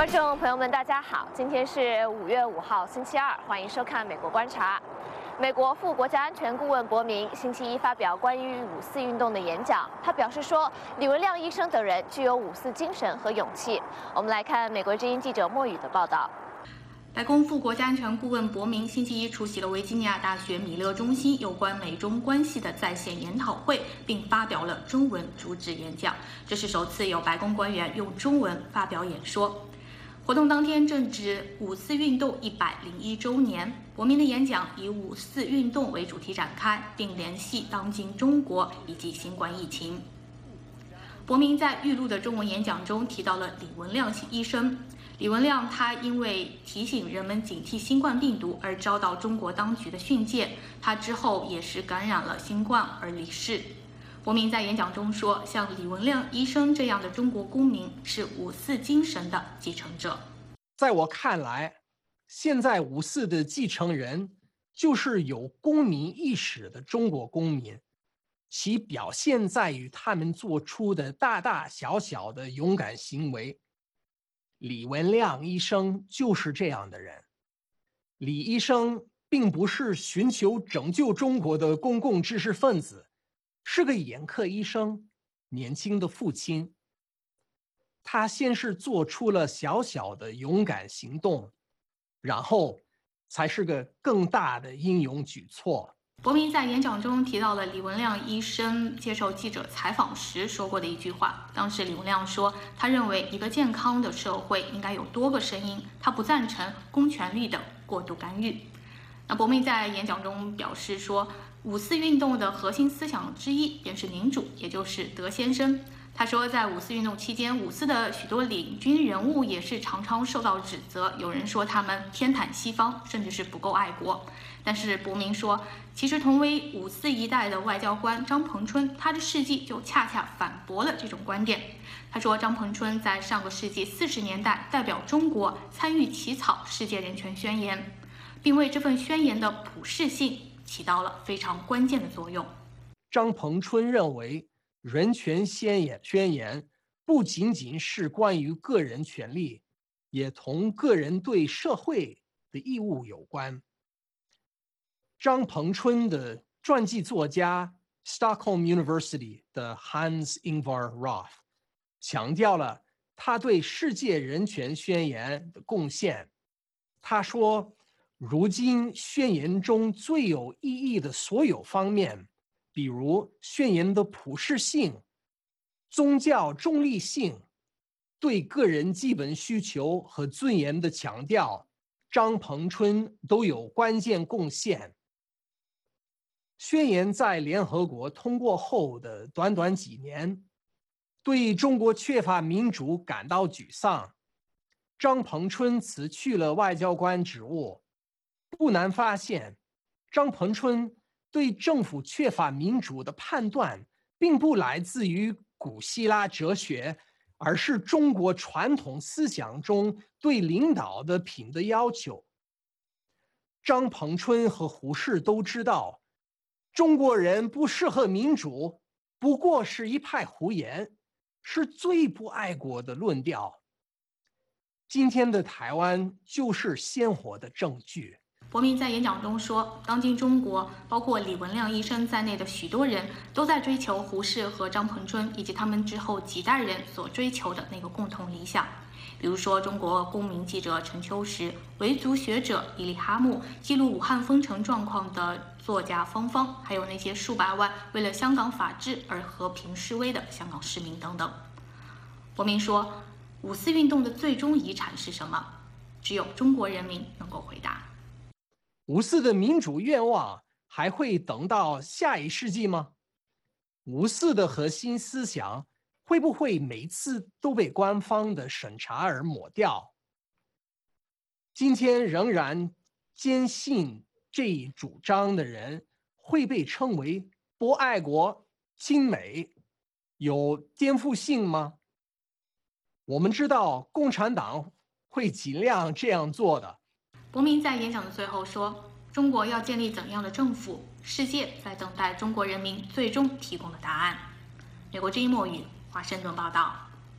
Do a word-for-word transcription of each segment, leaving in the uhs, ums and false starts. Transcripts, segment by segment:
观众朋友们，大家好，今天是五月五号，星期二，欢迎收看《美国观察》。美国副国家安全顾问伯明星期一发表关于五四运动的演讲，他表示说，李文亮医生等人具有五四精神和勇气。我们来看美国之音记者莫宇的报道。 白宫副国家安全顾问伯明星期一出席了维吉尼亚大学米勒中心有关美中关系的在线研讨会，并发表了中文主旨演讲。这是首次有白宫官员用中文发表演说。活动当天正值五四运动一百零一周年，伯明的演讲以五四运动为主题展开，并联系当今中国以及新冠疫情。伯明在预录的中文演讲中提到了李文亮医生。李文亮他因为提醒人们警惕新冠病毒而遭到中国当局的训诫，他之后也是感染了新冠而离世。伯明在演讲中说，像李文亮医生这样的中国公民是五四精神的继承者。 在我看来，现在五四的继承人就是有公民意识的中国公民，其表现在于他们做出的大大小小的勇敢行为。李文亮医生就是这样的人。李医生并不是寻求拯救中国的公共知识分子，是个眼科医生，年轻的父亲。他先是做出了小小的勇敢行动，然后才是个更大的英勇举措。 伯明在演讲中提到了李文亮医生接受记者采访时说过的一句话。当时李文亮说，他认为一个健康的社会应该有多个声音，他不赞成公权力的过度干预。那伯明在演讲中表示说，五四运动的核心思想之一便是民主，也就是德先生。他说，在五四运动期间，五四的许多领军人物也是常常受到指责，有人说他们偏袒西方，甚至是不够爱国。但是伯明说，其实同为五四一代的外交官张彭春，他的事迹就恰恰反驳了这种观点。他说，张彭春在上个世纪四十年代代表中国参与起草世界人权宣言，并为这份宣言的普适性起到了非常关键的作用。 张彭春认为，人权宣言宣言不仅仅是关于个人权利，也同个人对社会的义务有关。张彭春的传记作家 Stockholm University 的 Hans Ingvar Roth 强调了他对世界人权宣言的贡献。他说，如今宣言中最有意义的所有方面，比如宣言的普适性、宗教中立性、对个人基本需求和尊严的强调，张彭春都有关键贡献。宣言在联合国通过后的短短几年，对中国缺乏民主感到沮丧。张彭春辞去了外交官职务。不难发现，张彭春对政府缺乏民主的判断，并不来自于古希腊哲学，而是中国传统思想中对领导的品德要求。张彭春和胡适都知道，中国人不适合民主，不过是一派胡言，是最不爱国的论调。今天的台湾就是鲜活的证据。 伯明在演讲中说，当今中国包括李文亮医生在内的许多人都在追求胡适和张彭春以及他们之后几代人所追求的那个共同理想。比如说，中国公民记者陈秋实、维族学者伊利哈木、记录武汉封城状况的作家方方，还有那些数百万为了香港法治而和平示威的香港市民等等。伯明说，五四运动的最终遗产是什么？只有中国人民能够回答。 五四的民主愿望还会等到下一世纪吗？五四的核心思想会不会每次都被官方的审查而抹掉？今天仍然坚信这一主张的人会被称为不爱国、亲美、有颠覆性吗？我们知道共产党会尽量这样做的。 伯明在演讲的最后说，中国要建立怎样的政府，世界在等待中国人民最终提供的答案。美国之音墨语华盛顿报道。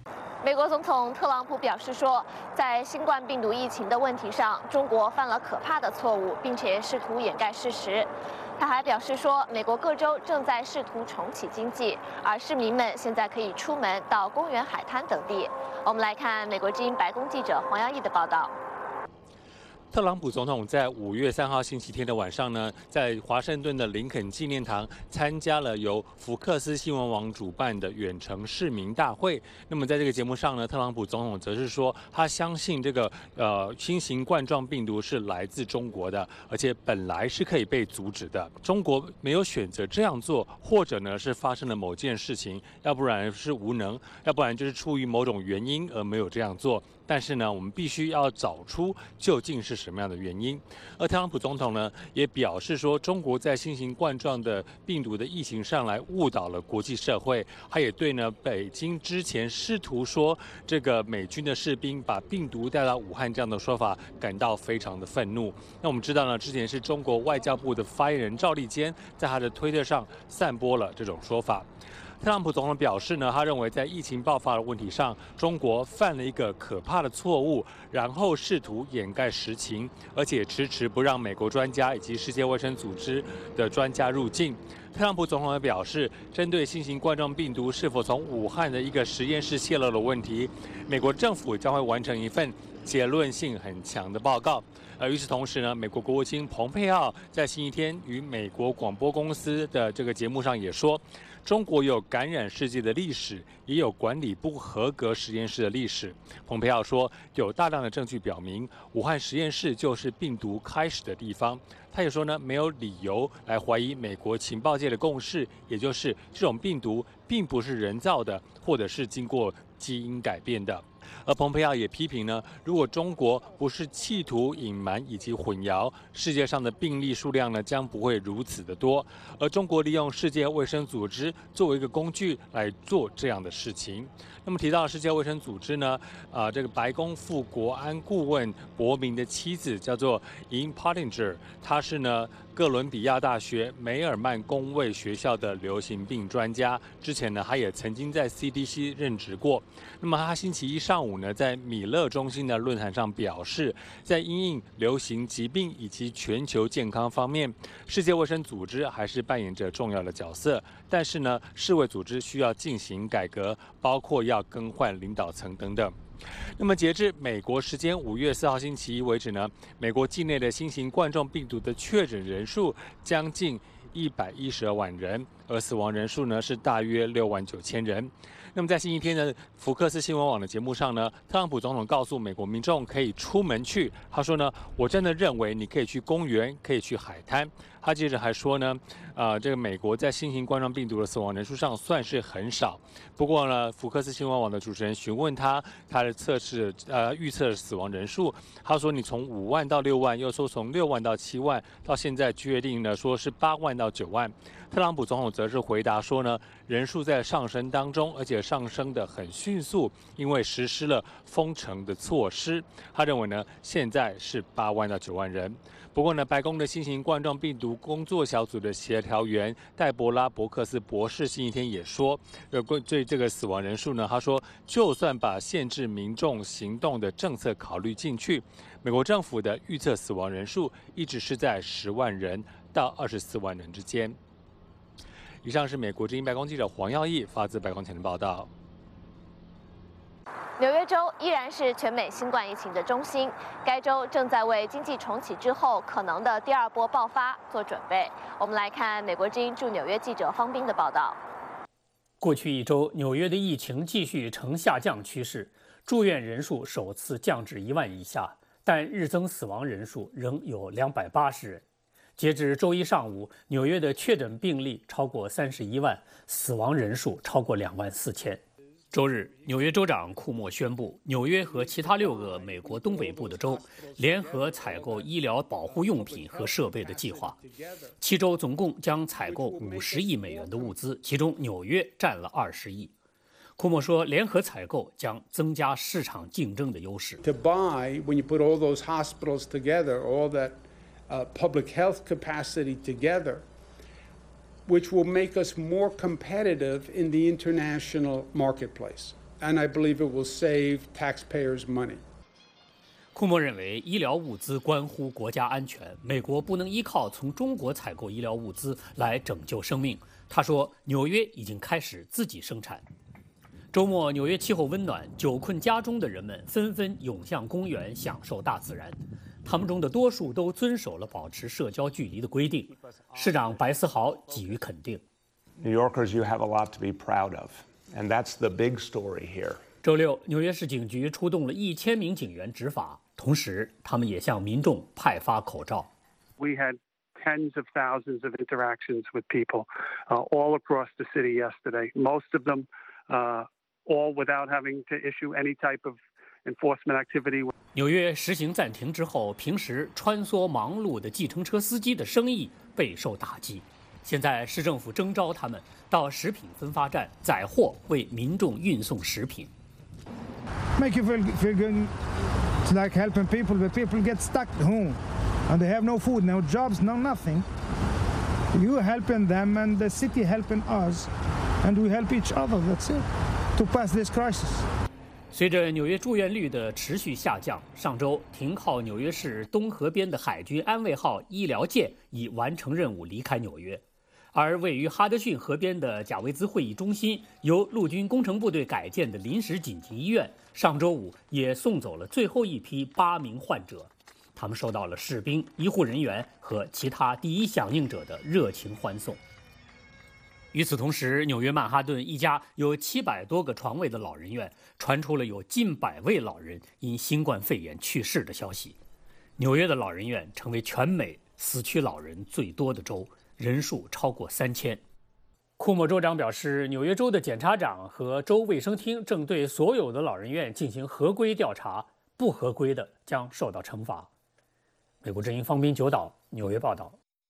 美国总统特朗普表示说，在新冠病毒疫情的问题上，中国犯了可怕的错误，并且试图掩盖事实。他还表示说，美国各州正在试图重启经济，而市民们现在可以出门到公园、海滩等地。我们来看美国之音白宫记者黄耀义的报道。 特朗普总统在五月三号星期天的晚上呢，在华盛顿的林肯纪念堂参加了由福克斯新闻网主办的远程市民大会。那么在这个节目上呢，特朗普总统则是说，他相信这个呃新型冠状病毒是来自中国的，而且本来是可以被阻止的。中国没有选择这样做，或者呢是发生了某件事情，要不然是无能，要不然就是出于某种原因而没有这样做。但是呢，我们必须要找出究竟是什么样的原因。而特朗普总统呢，也表示说，中国在新型冠状的病毒的疫情上来误导了国际社会。他也对呢，北京之前试图说这个美军的士兵把病毒带到武汉这样的说法感到非常的愤怒。那我们知道呢，之前是中国外交部的发言人赵立坚在他的推特上散播了这种说法。特朗普总统表示呢，他认为在疫情爆发的问题上，中国犯了一个可怕的错误，然后试图掩盖实情，而且迟迟不让美国专家以及世界卫生组织的专家入境。特朗普总统也表示，针对新型冠状病毒是否从武汉的一个实验室泄露的问题，美国政府将会完成一份结论性很强的报告。而与此同时呢，美国国务卿蓬佩奥在星期天与美国广播公司的这个节目上也说，中国有感染世界的历史，也有管理不合格实验室的历史。蓬佩奥说，有大量的证据表明，武汉实验室就是病毒开始的地方。他也说呢，没有理由来怀疑美国情报界的共识，也就是这种病毒并不是人造的，或者是经过基因改变的。而蓬佩奥也批评呢，如果中国不是企图隐瞒以及混淆，世界上的病例数量呢将不会如此的多。而中国利用世界卫生组织作为一个工具来做这样的事情。那么提到世界卫生组织呢，啊、呃，这个白宫副国安顾问伯明的妻子叫做 Yin Pottinger， 她是呢哥伦比亚大学梅尔曼公卫学校的流行病专家。之前呢，他也曾经在 C D C 任职过。那么他星期一上午呢，在米勒中心的论坛上表示，在因应流行疾病以及全球健康方面，世界卫生组织还是扮演着重要的角色。但是呢，世卫组织需要进行改革，包括要更换领导层等等。那么，截至美国时间五月四号星期一为止呢，美国境内的新型冠状病毒的确诊人数将近一百一十二万人，而死亡人数呢是大约六万九千人。那么在星期天的福克斯新闻网的节目上呢，特朗普总统告诉美国民众可以出门去。他说呢，我真的认为你可以去公园，可以去海滩。他接着还说呢，呃，这个美国在新型冠状病毒的死亡人数上算是很少。不过呢，福克斯新闻网的主持人询问他他的测试呃预测死亡人数，他说你从五万到六万，又说从六万到七万，到现在确定呢说是八万到九万。特朗普总统则是回答说呢，人数在上升当中，而且上升得很迅速，因为实施了封城的措施。他认为呢，现在是八万到九万人。不过呢，白宫的新型冠状病毒工作小组的协调员戴博拉·伯克斯博士星期天也说，呃，对这个死亡人数呢，他说，就算把限制民众行动的政策考虑进去，美国政府的预测死亡人数一直是在十万人到二十四万人之间。以上是美国之音白宫记者黄耀义发自白宫前的报道。 纽约州依然是全美新冠疫情的中心，该州正在为经济重启之后可能的第二波爆发做准备。我们来看美国之音驻纽约记者方斌的报道。 过去一周，纽约的疫情继续呈下降趋势，住院人数首次降至一万以下，但日增死亡人数仍有两百八十人。截至周一上午，纽约的确诊病例超过三十一万，死亡人数超过两万四千。周日，纽约州长库莫宣布，纽约和其他六个美国东北部的州联合采购医疗保护用品和设备的计划。七州总共将采购五十亿美元的物资，其中纽约占了二十亿。库莫说，联合采购将增加市场竞争的优势。 To buy, when you put all those hospitals together, all that uh, public health capacity together, which will make us more competitive in the international marketplace. and I believe it will save taxpayers money. 库莫认为，医疗物资关乎国家安全，美国不能依靠从中国采购医疗物资来拯救生命。他说，纽约已经开始自己生产。周末，纽约气候温暖，久困家中的人们纷纷涌向公园享受大自然。他们中的多数都遵守了保持社交距离的规定。市长白思豪给予肯定。 New Yorkers, you have a lot to be proud of, and that's the big story here. 周六，纽约市警局出动了一千名警员执法，同时他们也向民众派发口罩。 We had tens of thousands of interactions with people uh, all across the city yesterday. Most of them, uh, all without having to issue any type of enforcement activity. 纽约实行暂停之后，平时穿梭忙碌的计程车司机的生意备受打击。现在市政府征召他们到食品分发站载货，为民众运送食品。 Make you feel, feel good. It's like helping people, but people get stuck at home and they have no food, no jobs, no nothing. You helping them and the city helping us, and we help each other. That's it. To pass this crisis. 随着纽约住院率的持续下降，上周停靠纽约市东河边的海军安慰号医疗舰已完成任务离开纽约。而位于哈德逊河边的贾维兹会议中心，由陆军工程部队改建的临时紧急医院，上周五也送走了最后一批八名患者。他们受到了士兵、医护人员和其他第一响应者的热情欢送。与此同时，纽约曼哈顿一家有七百多个床位的老人院传出了有近百位老人因新冠肺炎去世的消息。纽约的老人院成为全美死去老人最多的州，人数超过三千。库莫州长表示，纽约州的检察长和州卫生厅正对所有的老人院进行合规调查，不合规的将受到惩罚。美国之音方斌九岛纽约报道。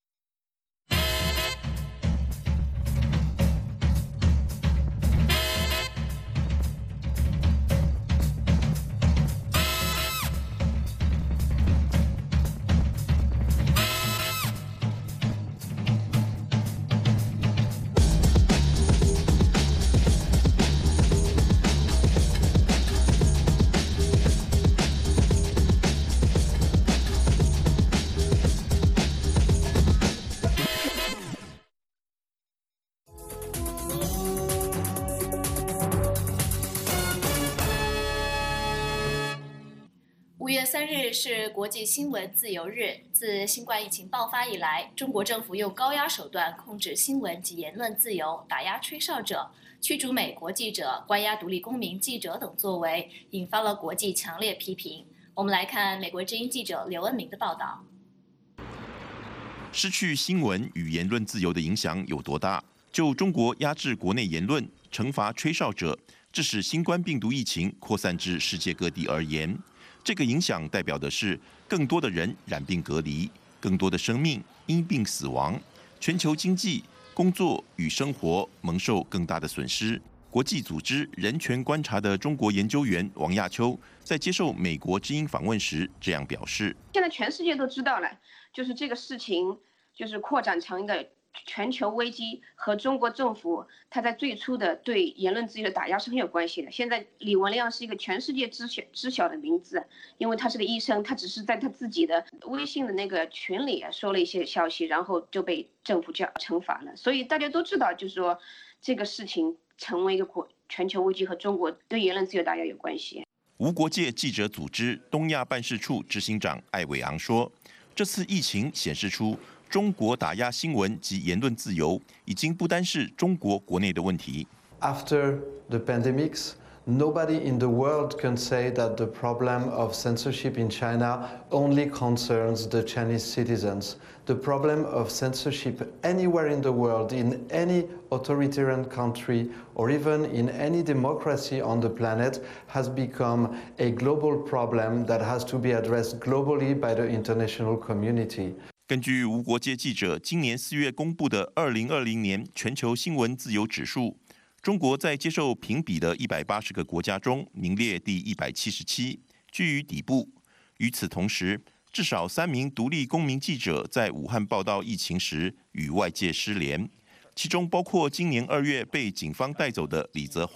五月三日是国际新闻自由日。自新冠疫情爆发以来，中国政府用高压手段控制新闻及言论自由，打压吹哨者，驱逐美国记者，关押独立公民记者等作为，引发了国际强烈批评。我们来看美国之音记者刘恩明的报道。 失去新闻与言论自由的影响有多大？就中国压制国内言论、惩罚吹哨者，致使新冠病毒疫情扩散至世界各地而言，这个影响代表的是更多的人染病隔离，更多的生命因病死亡，全球经济、工作与生活蒙受更大的损失。国际组织人权观察的中国研究员王亚秋在接受美国之音访问时这样表示： 现在全世界都知道了，就是这个事情就是扩展成一个全球危机，和中国政府他在最初的对言论自由的打压是很有关系的。现在李文亮是一个全世界知晓知晓的名字，因为他是个医生，他只是在他自己的微信的那个群里说了一些消息，然后就被政府叫惩罚了。所以大家都知道，就是说这个事情成为一个国全球危机，和中国对言论自由打压有关系。 无国界记者组织东亚办事处执行长艾伟昂说，这次疫情显示出中国打压新闻及言论自由已经不单是中国国内的问题。 After the pandemics, nobody in the world can say that the problem of censorship in China only concerns the Chinese citizens. The problem of censorship anywhere in the world, in any authoritarian country, or even in any democracy on the planet, has become a global problem that has to be addressed globally by the international community. 根据无国界记者今年四月公布的二零二零年全球新闻自由指数，中国在接受评比的一百八十个国家中名列第一百七十七，居于底部。与此同时，至少三名独立公民记者在武汉报道疫情时与外界失联，其中包括今年二月被警方带走的李泽华。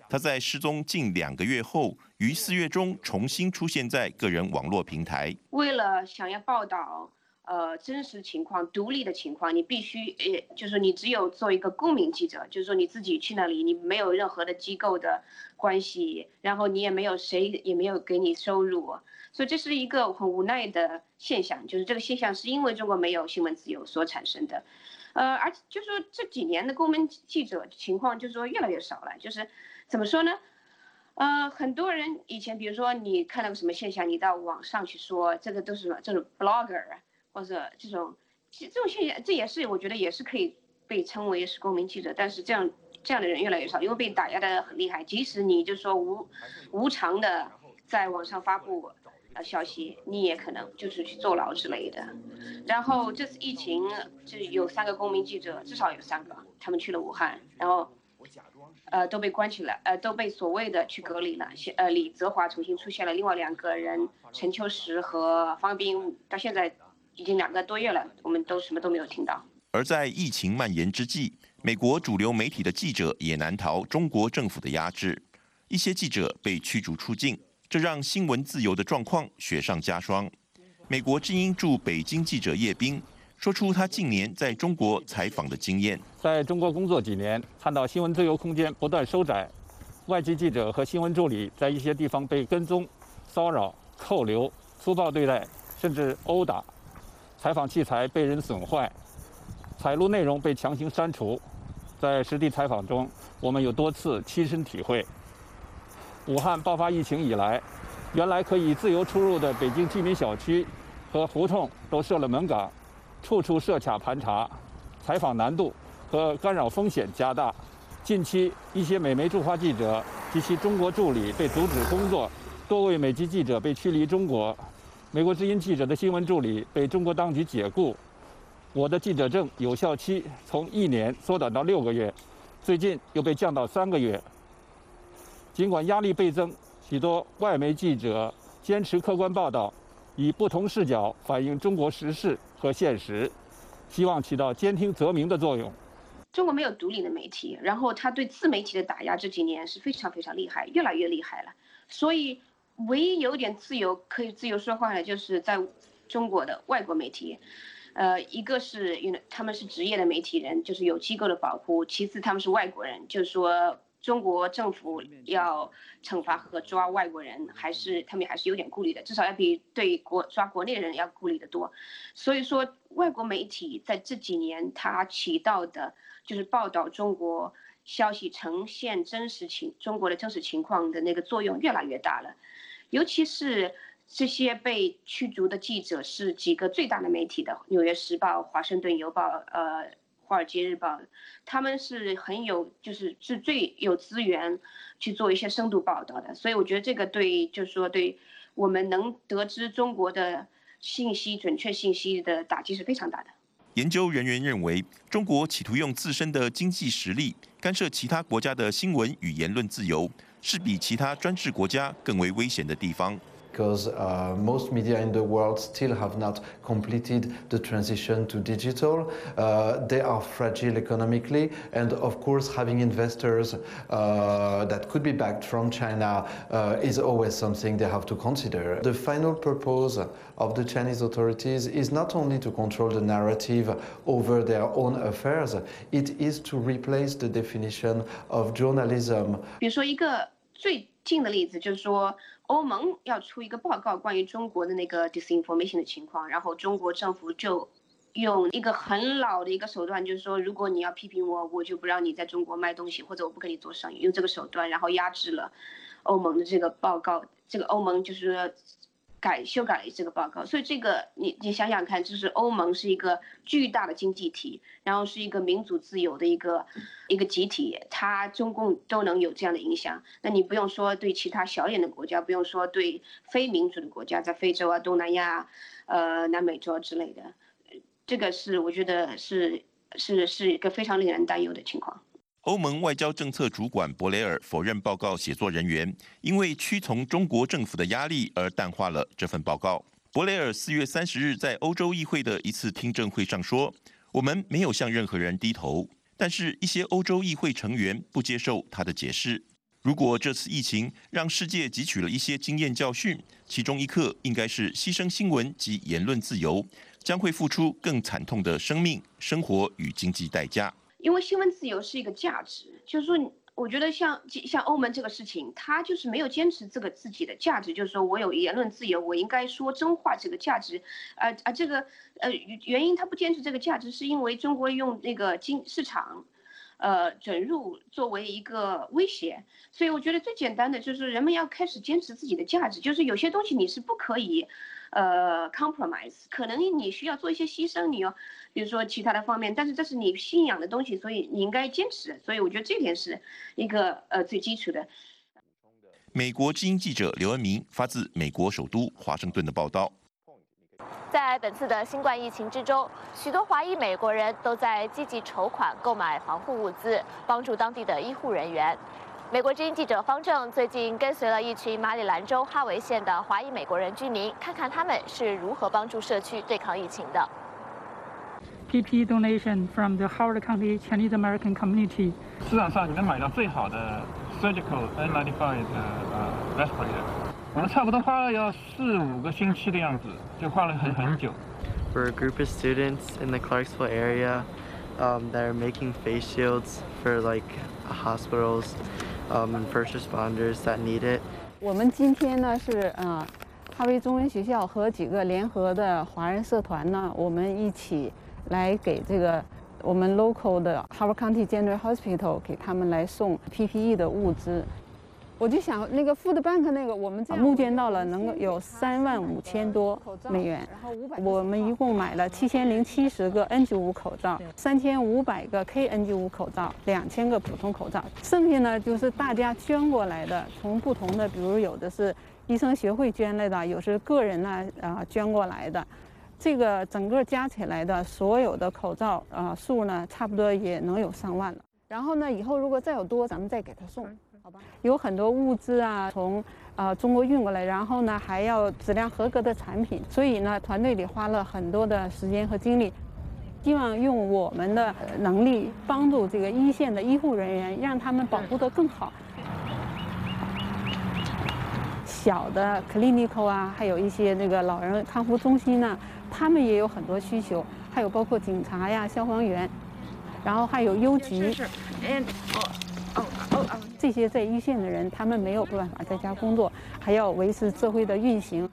他在失踪近两个月后，于四月中重新出现在个人网络平台。 为了想要报道呃真实情况、独立的情况，你必须呃，就是你只有做一个公民记者，就是说你自己去那里，你没有任何的机构的关系，然后你也没有谁也没有给你收入，所以这是一个很无奈的现象。就是这个现象是因为中国没有新闻自由所产生的。呃，而且就是说这几年的公民记者情况，就是说越来越少了。就是怎么说呢？呃，很多人以前，比如说你看到个什么现象，你到网上去说，这个都是什么这种 blogger 或者这种，其实这种现象，这也是我觉得也是可以被称为是公民记者。但是这样这样的人越来越少，因为被打压的很厉害。即使你就说无无偿的在网上发布呃消息，你也可能就是去坐牢之类的。然后这次疫情，就有三个公民记者，至少有三个，他们去了武汉，然后呃都被关起来，呃都被所谓的去隔离了。呃，李泽华重新出现了，另外两个人陈秋实和方斌，到现在已经两个多月了，我们都什么都没有听到。 而在疫情蔓延之际，美国主流媒体的记者也难逃中国政府的压制，一些记者被驱逐出境，这让新闻自由的状况雪上加霜。美国之音驻北京记者叶斌说出他近年在中国采访的经验。 在中国工作几年，看到新闻自由空间不断收窄，外籍记者和新闻助理在一些地方被跟踪、骚扰、扣留、粗暴对待，甚至殴打，采访器材被人损坏，采录内容被强行删除。在实地采访中，我们有多次亲身体会。武汉爆发疫情以来，原来可以自由出入的北京居民小区和胡同都设了门岗，处处设卡盘查，采访难度和干扰风险加大。近期，一些美媒驻华记者及其中国助理被阻止工作，多位美籍记者被驱离中国，美国之音记者的新闻助理被中国当局解雇。我的记者证有效期从一年缩短到六个月，最近又被降到三个月。尽管压力倍增，许多外媒记者坚持客观报道，以不同视角反映中国时事和现实，希望起到兼听则明的作用。 中国没有独立的媒体，然后他对自媒体的打压这几年是非常非常厉害，越来越厉害了。所以，唯一有点自由可以自由说话的，就是在中国的外国媒体。呃，一个是因为他们是职业的媒体人，就是有机构的保护；其次他们是外国人，就是说中国政府要惩罚和抓外国人，还是他们还是有点顾虑的，至少要比对国抓国内人要顾虑的多。所以说，外国媒体在这几年它起到的就是报道中国消息、呈现真实情中国的真实情况的那个作用越来越大了，尤其是。这些被驱逐的记者是几个最大的媒体的，《纽约时报》、《华盛顿邮报》、呃，《华尔街日报》，他们是很有，就是是最有资源去做一些深度报道的。所以我觉得这个对，就是说对我们能得知中国的信息、准确信息的打击是非常大的。 研究人员认为，中国企图用自身的经济实力干涉其他国家的新闻与言论自由，是比其他专制国家更为危险的地方。 Because uh, most media in the world still have not completed the transition to digital. Uh, they are fragile economically, and of course having investors uh, that could be backed from China uh, is always something they have to consider. The final purpose of the Chinese authorities is not only to control the narrative over their own affairs, it is to replace the definition of journalism. 比如说一个最近的例子就是说。欧盟要出一个报告关于中国的那个 disinformation 的情况，然后中国政府就用一个很老的一个手段，就是说，如果你要批评我，我就不让你在中国卖东西，或者我不跟你做生意，用这个手段，然后压制了欧盟的这个报告。这个欧盟就是改修改了这个报告，所以这个你你想想看，就是欧盟是一个巨大的经济体，然后是一个民主自由的一个一个集体，它中共都能有这样的影响。那你不用说对其他小一点的国家，不用说对非民主的国家，在非洲啊、东南亚、呃南美洲之类的，这个是我觉得是是是一个非常令人担忧的情况。 欧盟外交政策主管博雷尔否认报告写作人员因为屈从中国政府的压力而淡化了这份报告。博雷尔四月三十日在欧洲议会的一次听证会上说：“我们没有向任何人低头。”但是，一些欧洲议会成员不接受他的解释。 如果这次疫情让世界汲取了一些经验教训，其中一课应该是牺牲新闻及言论自由，将会付出更惨痛的生命、生活与经济代价。 因为新闻自由是一个价值，就是说，我觉得像像欧盟这个事情，他就是没有坚持这个自己的价值，就是说我有言论自由，我应该说真话这个价值，啊啊，这个呃原因他不坚持这个价值，是因为中国用那个经市场。呃，准入作为一个威胁，所以我觉得最简单的就是人们要开始坚持自己的价值，就是有些东西你是不可以，呃 compromise， 可能你需要做一些牺牲，你要比如说其他的方面，但是这是你信仰的东西，所以你应该坚持，所以我觉得这点是一个呃最基础的。 美国之音记者刘恩明发自美国首都华盛顿的报道。 在本次的新冠疫情之中，许多华裔美国人都在积极筹款购买防护物资，帮助当地的医护人员。美国之音记者方正最近跟随了一群马里兰州哈维县的华裔美国人居民，看看他们是如何帮助社区对抗疫情的。 P P E donation from the Howard County Chinese American community。 市场上你能买到最好的 surgical N 九十五 的呃 respirator。我们差不多花了要四五个星期的样子，就花了很很久。 We're a group of students in the Clarksville area um, that are making face shields for like hospitals um, and first responders that need it. 我们今天呢是呃哈维中文学校和几个联合的华人社团呢，我们一起来给这个我们 local 的 Howard County General Hospital 给他们来送 P P E 的物资。我就想那个 Food Bank 那个，我们募捐到了能够有三万五千多美元，我们一共买了七千零七十个 N 九十五 口罩，三千五百个 K N 九十五 口罩，两千个普通口罩，剩下呢就是大家捐过来的，从不同的，比如有的是医生协会捐来的，有是个人呢啊、呃、捐过来的，这个整个加起来的所有的口罩啊、呃、数呢，差不多也能有上万了。然后呢，以后如果再有多，咱们再给他送。有很多物资啊，从呃中国运过来，然后呢还要质量合格的产品，所以呢团队里花了很多的时间和精力，希望用我们的能力帮助这个一线的医护人员，让他们保护得更好。小的 clinical 啊，还有一些那个老人康复中心呢，他们也有很多需求，还有包括警察呀、消防员，然后还有邮局。这些在一线的人，他们没有办法在家工作，还要维持社会的运行。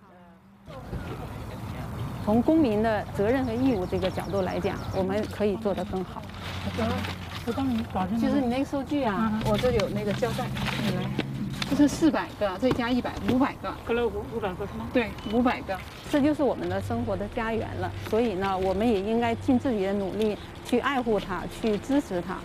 从公民的责任和义务这个角度来讲，我们可以做得更好。 我帮你保证。 就是你那个收据啊，我这有那个胶带，你来。这是四百个，再加一百，五百个。 各了五五百个是吗？ 对，五百个。这就是我们的生活的家园了。所以呢，我们也应该尽自己的努力去爱护它，去支持它。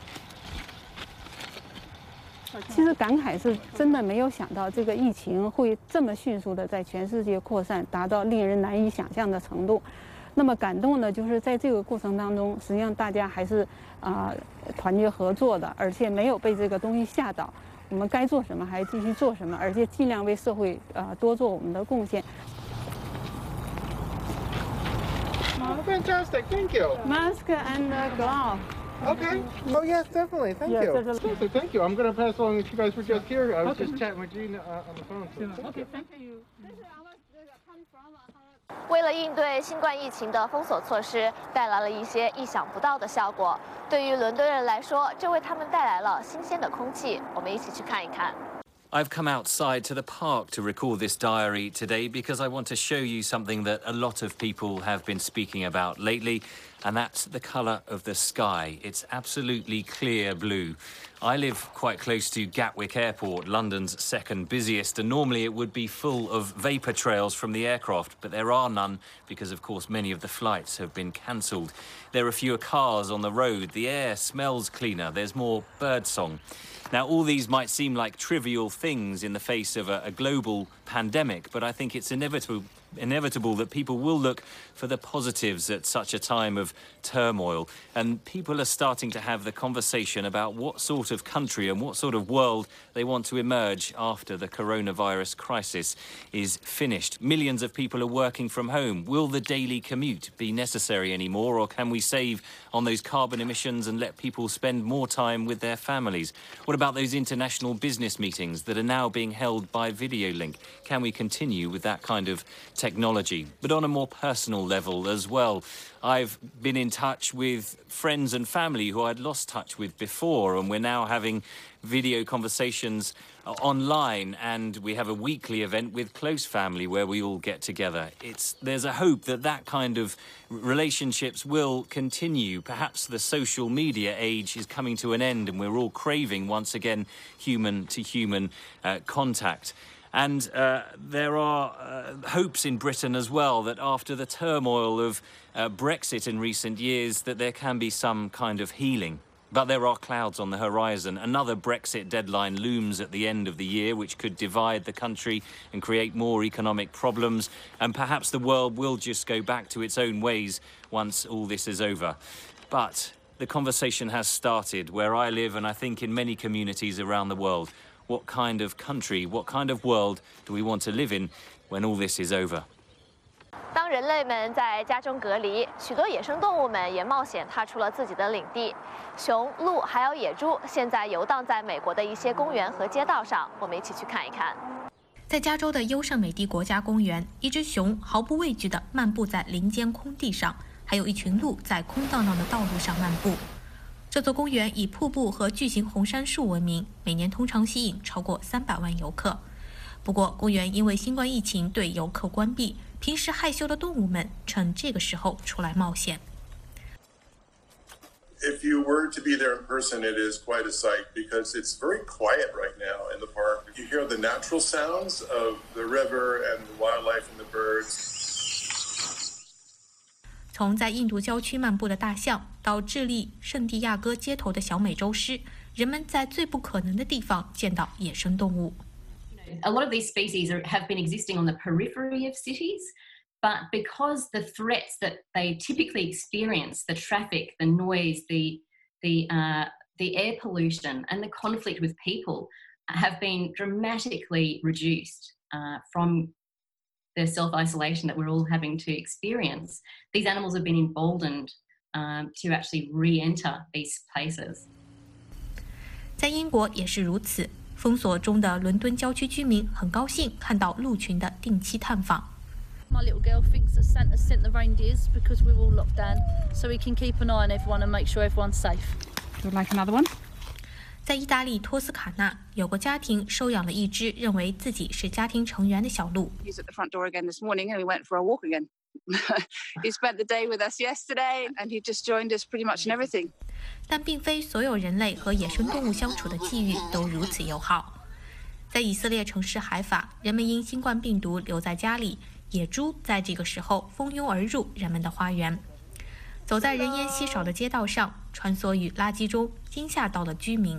其实感慨是真的没有想到这个疫情会这么迅速的在全世界扩散，达到令人难以想象的程度。那么感动的就是在这个过程当中，实际上大家还是啊、呃、团结合作的，而且没有被这个东西吓倒。我们该做什么还继续做什么，而且尽量为社会啊、呃、多做我们的贡献。 Oh, fantastic! Thank you. Mask and glove. Okay. Oh yes, definitely. Thank yes, you. Definitely. Thank you. I'm going to pass along that you guys were just here. I was okay. just chatting with Gina uh, on the phone. So. Okay, thank you. 为了应对新冠疫情的封锁措施，带来了一些意想不到的效果。对于伦敦人来说，这为他们带来了新鲜的空气。我们一起去看一看。 I've come outside to the park to record this diary today because I want to show you something that a lot of people have been speaking about lately, and that's the colour of the sky. It's absolutely clear blue. I live quite close to Gatwick Airport, London's second busiest, and normally it would be full of vapour trails from the aircraft, but there are none because, of course, many of the flights have been cancelled. There are fewer cars on the road, the air smells cleaner, there's more birdsong. Now, all these might seem like trivial things in the face of a, a global pandemic, but I think it's inevitable inevitable that people will look for the positives at such a time of turmoil. And people are starting to have the conversation about what sort of country and what sort of world they want to emerge after the coronavirus crisis is finished. Millions of people are working from home. Will the daily commute be necessary anymore, or can we save on those carbon emissions and let people spend more time with their families? What about those international business meetings that are now being held by video link? Can we continue with that kind of technology? But on a more personal level as well, I've been in touch with friends and family who I'd lost touch with before, and we're now having video conversations online, and we have a weekly event with close family where we all get together. It's there's a hope that that kind of relationships will continue. Perhaps the social media age is coming to an end and we're all craving once again human to human uh, contact. And uh, there are uh, hopes in Britain as well that after the turmoil of uh, Brexit in recent years, that there can be some kind of healing. But there are clouds on the horizon. Another Brexit deadline looms at the end of the year, which could divide the country and create more economic problems. And perhaps the world will just go back to its own ways once all this is over. But the conversation has started where I live, and I think in many communities around the world. What kind of country, what kind of world do we want to live in when all this is over? 当人类们在家中隔离，许多野生动物们也冒险踏出了自己的领地。熊、鹿还有野猪现在游荡在美国的一些公园和街道上，我们一起去看一看。 在加州的优胜美地国家公园，一只熊毫不畏惧地漫步在林间空地上，还有一群鹿在空荡荡的道路上漫步。这座公园以瀑布和巨型红杉树闻名，每年通常吸引超过三百万游客。不过，公园因为新冠疫情对游客关闭，平时害羞的动物们趁这个时候出来冒险。 If you were to be there in person, it is quite a sight because it's very quiet right now in the park. You hear the natural sounds of the river and the wildlife and the birds. 从在印度郊区漫步的大象，到智利圣地亚哥街头的小美洲狮，人们在最不可能的地方见到野生动物。 A lot of these species are, have been existing on the periphery of cities, but because the threats that they typically experience, the traffic, the noise, the the uh, the air pollution, and the conflict with people, have been dramatically reduced uh, from the self-isolation that we're all having to experience. These animals have been emboldened um, to actually re-enter these places. 在英国也是如此，封锁中的伦敦郊区居民很高兴看到鹿群的定期探访。 My little girl thinks that Santa sent the reindeers because we're all locked down, so we can keep an eye on everyone and make sure everyone's safe. Would you like another one? 在意大利托斯卡纳，有个家庭收养了一只认为自己是家庭成员的小鹿。 He's at the front door again this morning, and we went for a walk again. He spent the day with us yesterday, and he just joined us pretty much in everything. 但并非所有人类和野生动物相处的际遇都如此友好。在以色列城市海法，人们因新冠病毒留在家里，野猪在这个时候蜂拥而入人们的花园。走在人烟稀少的街道上，穿梭于垃圾中，惊吓到了居民。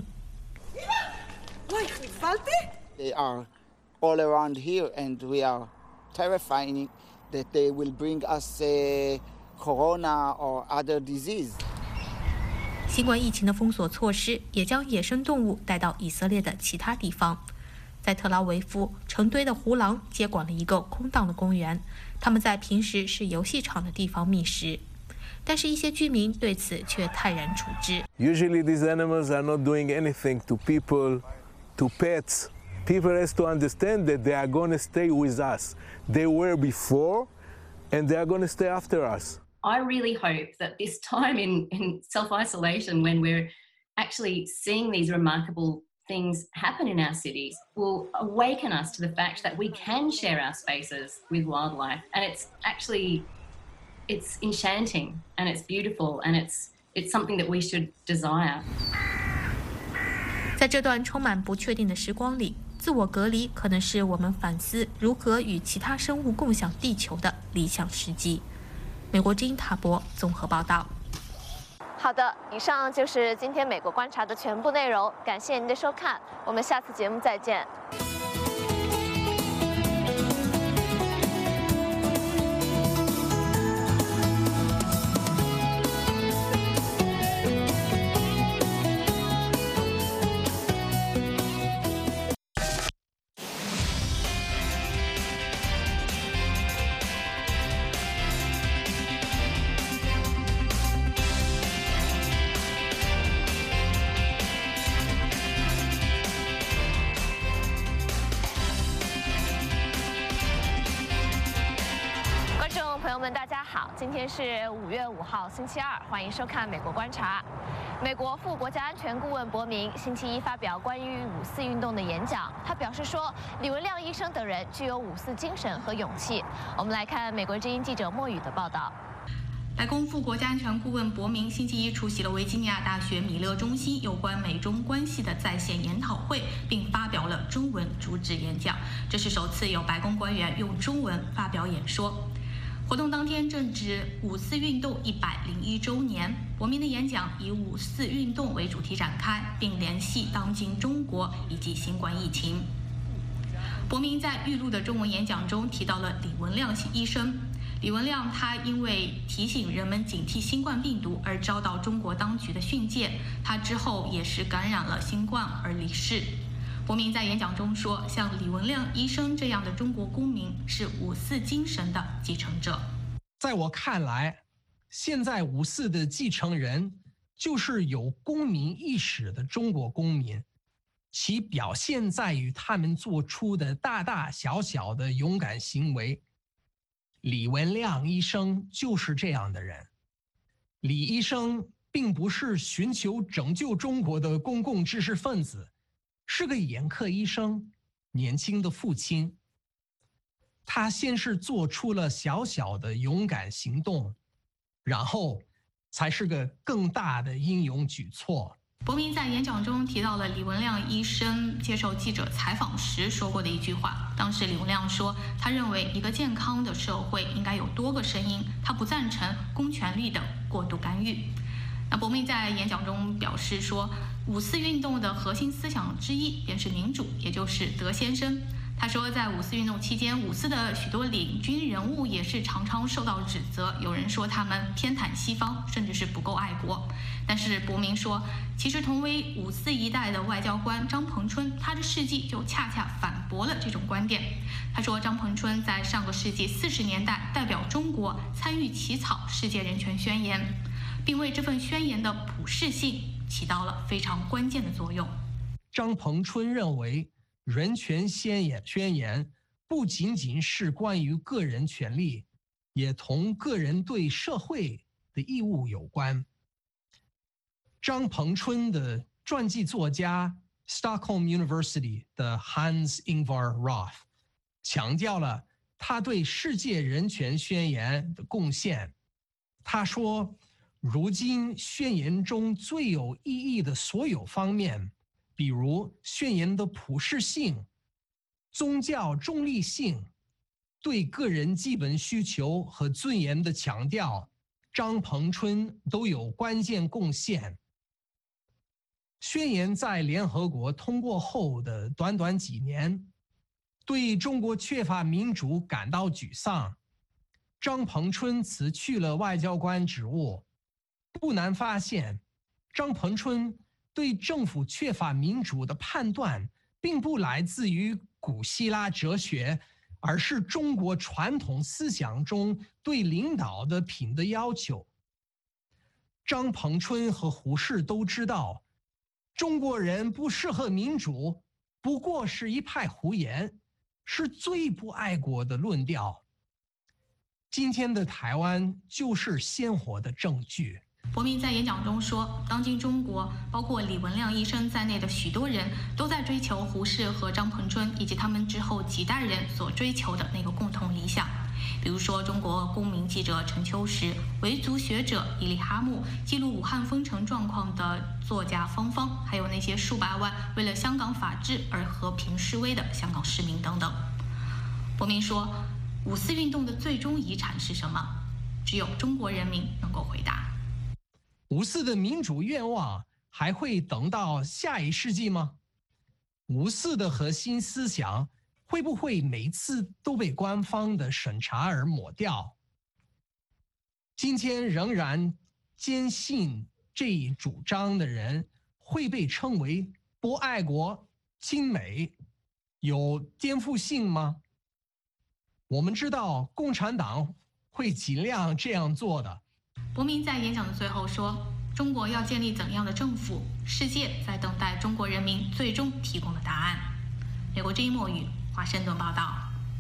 They are all around here, and we are terrified that they will bring us a corona or other disease. 新冠疫情的封锁措施也将野生动物带到以色列的其他地方。在特拉维夫，成堆的胡狼接管了一个空荡的公园，它们在平时是游戏场的地方觅食。 但是，一些居民对此却泰然处之。 Usually, these animals are not doing anything to people, to pets. People has to understand that they are going to stay with us. They were before, and they are going to stay after us. I really hope that this time in, in self-isolation, when we're actually seeing these remarkable things happen in our cities, will awaken us to the fact that we can share our spaces with wildlife, and it's actually it's enchanting and it's beautiful and it's it's something that we should desire. 在这段充满不确定的时光里，自我隔离可能是我们反思如何与其他生物共享地球的理想时机。美国之音塔博综合报道。 好的，以上就是今天美国观察的全部内容，感谢您的收看，我们下次节目再见。 众朋友们，大家好，今天是五月五号，星期二，欢迎收看《美国观察》。美国副国家安全顾问伯明星期一发表关于五四运动的演讲，他表示说，李文亮医生等人具有五四精神和勇气。我们来看美国之音记者莫宇的报道。 白宫副国家安全顾问伯明星期一出席了维吉尼亚大学米勒中心有关美中关系的在线研讨会，并发表了中文主旨演讲。这是首次有白宫官员用中文发表演说。活动当天正值五四运动一百零一周年，伯明的演讲以五四运动为主题展开，并联系当今中国以及新冠疫情。伯明在预录的中文演讲中提到了李文亮医生。李文亮他因为提醒人们警惕新冠病毒而遭到中国当局的训诫，他之后也是感染了新冠而离世。伯明在演讲中说，像李文亮医生这样的中国公民是五四精神的继承者。 在我看来，现在五四的继承人就是有公民意识的中国公民，其表现在于他们做出的大大小小的勇敢行为。李文亮医生就是这样的人。李医生并不是寻求拯救中国的公共知识分子，是个眼科医生，年轻的父亲。他先是做出了小小的勇敢行动，然后才是个更大的英勇举措。 伯明在演讲中提到了李文亮医生接受记者采访时说过的一句话。当时李文亮说，他认为一个健康的社会应该有多个声音，他不赞成公权力的过度干预。那伯明在演讲中表示说，五四运动的核心思想之一便是民主，也就是德先生。他说，在五四运动期间，五四的许多领军人物也是常常受到指责，有人说他们偏袒西方，甚至是不够爱国。但是伯明说，其实同为五四一代的外交官张彭春，他的事迹就恰恰反驳了这种观点。他说，张彭春在上个世纪四十年代代表中国参与起草世界人权宣言，并为这份宣言的普适性起到了非常关键的作用。 张彭春认为，人权宣言宣言不仅仅是关于个人权利，也同个人对社会的义务有关。张彭春的传记作家 Stockholm University 的 Hans Ingvar Roth 强调了他对世界人权宣言的贡献。他说，如今宣言中最有意义的所有方面，比如宣言的普适性、宗教中立性、对个人基本需求和尊严的强调，张彭春都有关键贡献。宣言在联合国通过后的短短几年，对中国缺乏民主感到沮丧。张彭春辞去了外交官职务。不难发现，张彭春对政府缺乏民主的判断，并不来自于古希腊哲学，而是中国传统思想中对领导的品德要求。张彭春和胡适都知道，中国人不适合民主，不过是一派胡言，是最不爱国的论调。今天的台湾就是鲜活的证据。 伯明在演讲中说，当今中国包括李文亮医生在内的许多人都在追求胡适和张彭春以及他们之后几代人所追求的那个共同理想。比如说，中国公民记者陈秋实、维族学者伊利哈木、记录武汉封城状况的作家方方，还有那些数百万为了香港法治而和平示威的香港市民等等。伯明说，五四运动的最终遗产是什么？只有中国人民能够回答。 五四的民主愿望还会等到下一世纪吗？五四的核心思想会不会每次都被官方的审查而抹掉？今天仍然坚信这一主张的人会被称为不爱国、亲美，有颠覆性吗？我们知道共产党会尽量这样做的。 伯明在演讲的最后说，中国要建立怎样的政府，世界在等待中国人民最终提供的答案。美国之音莫语华盛顿报道。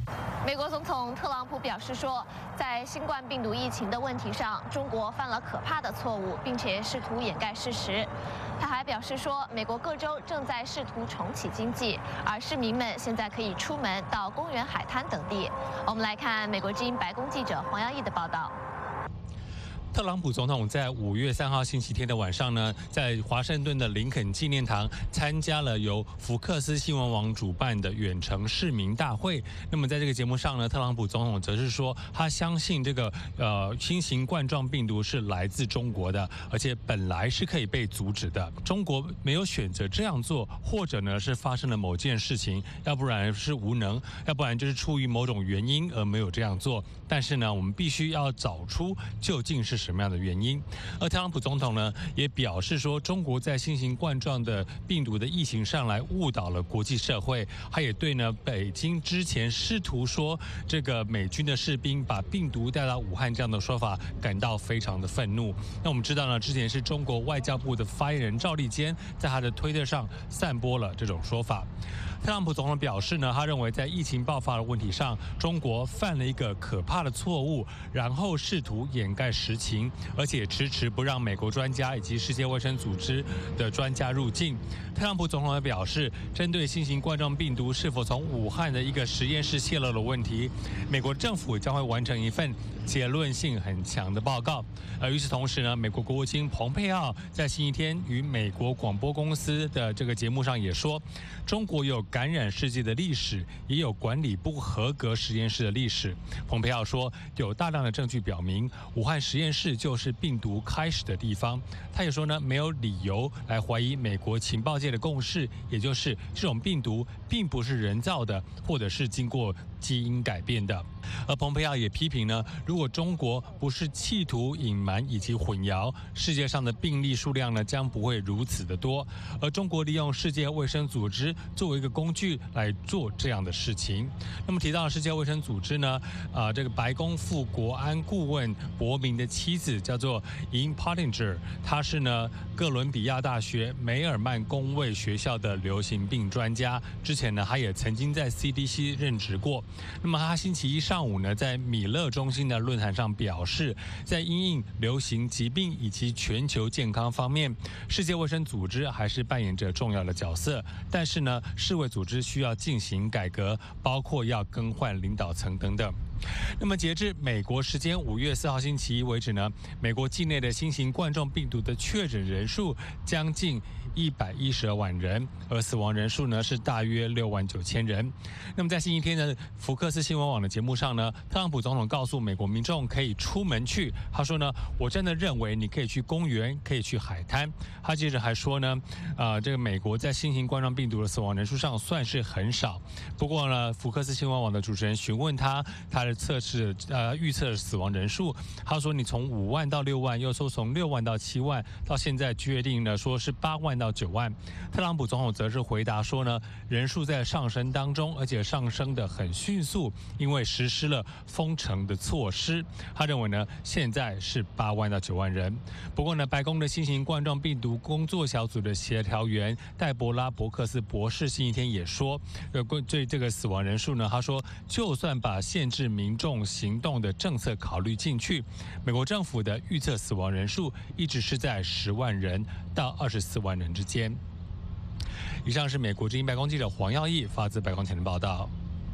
美国总统特朗普表示说，在新冠病毒疫情的问题上，中国犯了可怕的错误，并且试图掩盖事实。他还表示说，美国各州正在试图重启经济，而市民们现在可以出门到公园、海滩等地。我们来看美国之音白宫记者黄耀义的报道。 特朗普总统在五月三号星期天的晚上呢，在华盛顿的林肯纪念堂参加了由福克斯新闻网主办的远程市民大会。那么在这个节目上呢，特朗普总统则是说，他相信这个呃新型冠状病毒是来自中国的，而且本来是可以被阻止的。中国没有选择这样做，或者呢是发生了某件事情，要不然是无能，要不然就是出于某种原因而没有这样做。但是呢，我们必须要找出究竟是什么样的原因。而特朗普总统呢，也表示说，中国在新型冠状的病毒的疫情上来误导了国际社会。他也对呢北京之前试图说这个美军的士兵把病毒带到武汉这样的说法感到非常的愤怒。那我们知道呢，之前是中国外交部的发言人赵立坚在他的推特上散播了这种说法。特朗普总统表示呢，他认为在疫情爆发的问题上，中国犯了一个可怕的错误，然后试图掩盖实情，而且迟迟不让美国专家以及世界卫生组织的专家入境。特朗普总统也表示，针对新型冠状病毒是否从武汉的一个实验室泄露的问题，美国政府将会完成一份结论性很强的报告。而与此同时呢，美国国务卿蓬佩奥在星期天与美国广播公司的这个节目上也说，中国有感染世界的历史，也有管理不合格实验室的历史。蓬佩奥说，有大量的证据表明，武汉实验室就是病毒开始的地方。他也说呢，没有理由来怀疑美国情报界的共识，也就是这种病毒并不是人造的，或者是经过基因改变的。而蓬佩奥也批评呢，如果中国不是企图隐瞒以及混淆，世界上的病例数量呢将不会如此的多。而中国利用世界卫生组织作为一个工具来做这样的事情。那么提到世界卫生组织呢，啊、呃，这个白宫副国安顾问伯明的妻子叫做 Ian Pottinger， 她是呢哥伦比亚大学梅尔曼公卫学校的流行病专家。之前呢，她也曾经在 C D C 任职过。那么她星期一上午呢，在米勒中心的论坛上表示，在因应流行疾病以及全球健康方面，世界卫生组织还是扮演着重要的角色。但是呢，世卫组织需要进行改革，包括要更换领导层等等。那么截至美国时间五月四号星期一为止呢，美国境内的新型冠状病毒的确诊人数将近一百一十二万人，而死亡人数呢是大约六万九千人。那么在星期天的福克斯新闻网的节目上呢，特朗普总统告诉美国民众可以出门去。他说呢，我真的认为你可以去公园，可以去海滩。他接着还说呢，呃，这个美国在新型冠状病毒的死亡人数上算是很少。不过呢，福克斯新闻网的主持人询问他，他的测试呃预测死亡人数，他说你从五万到六万，又说从六万到七万，到现在决定呢说是八万到九万。特朗普总统则是回答说呢，人数在上升当中，而且上升的很迅速，因为实施了封城的措施。他认为呢，现在是八万到九万人。不过呢，白宫的新型冠状病毒工作小组的协调员戴博拉·伯克斯博士星期天也说，呃，对这个死亡人数呢，他说，就算把限制民众行动的政策考虑进去，美国政府的预测死亡人数一直是在十万人到二十四万人之间。以上是美国之音白宫记者黄耀义发自白宫前的报道。